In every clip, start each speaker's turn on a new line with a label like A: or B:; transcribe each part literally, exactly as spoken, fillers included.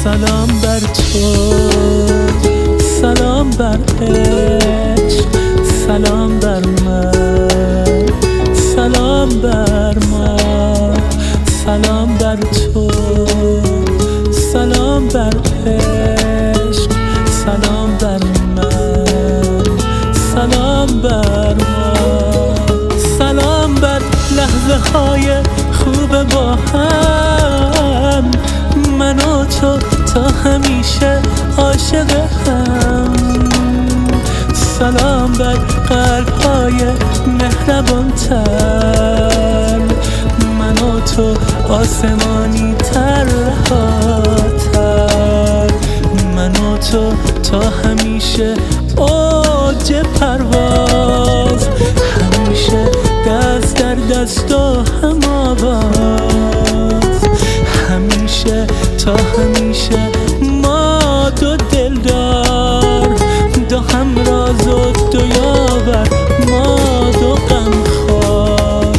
A: سلام بر تو، سلام بر عشق، سلام بر من، سلام بر ما، سلام بر تو، سلام بر عشق، سلام بر من، سلام بر ما، سلام بر لحظه های خوب با هم، من و تو تا همیشه عاشق هم. سلام بر قلب های مهربان تر، من و تو آسمانی تر رهاتر، من و تو تا همیشه اوج پرواز، همیشه دست در دست و هم آواز، همیشه تا همیشه ما دو دلدار، دو همراز و دو یاور، ما دو غمخوار.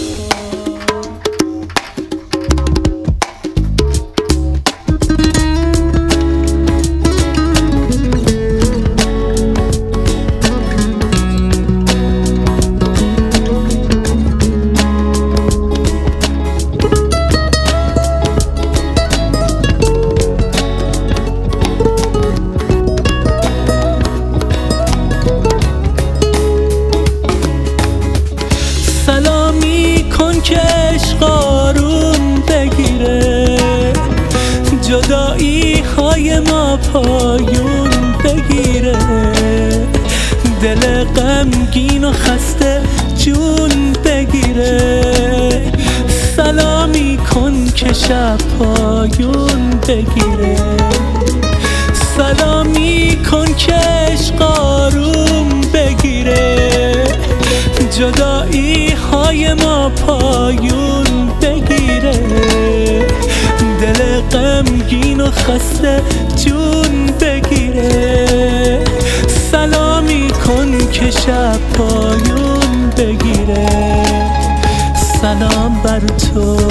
A: سلامی کن که عشق آروم بگیره، جدایی های ما پایون بگیره، دل غمگین و خسته جون بگیره. سلامی کن که شب پایون بگیره، سلامی کن که عشق آروم بگیره، جدایی های ما پایون بگیره، دل غمگین و خسته جون بگیره. سلامی کن که شب پایون بگیره، سلام بر تو،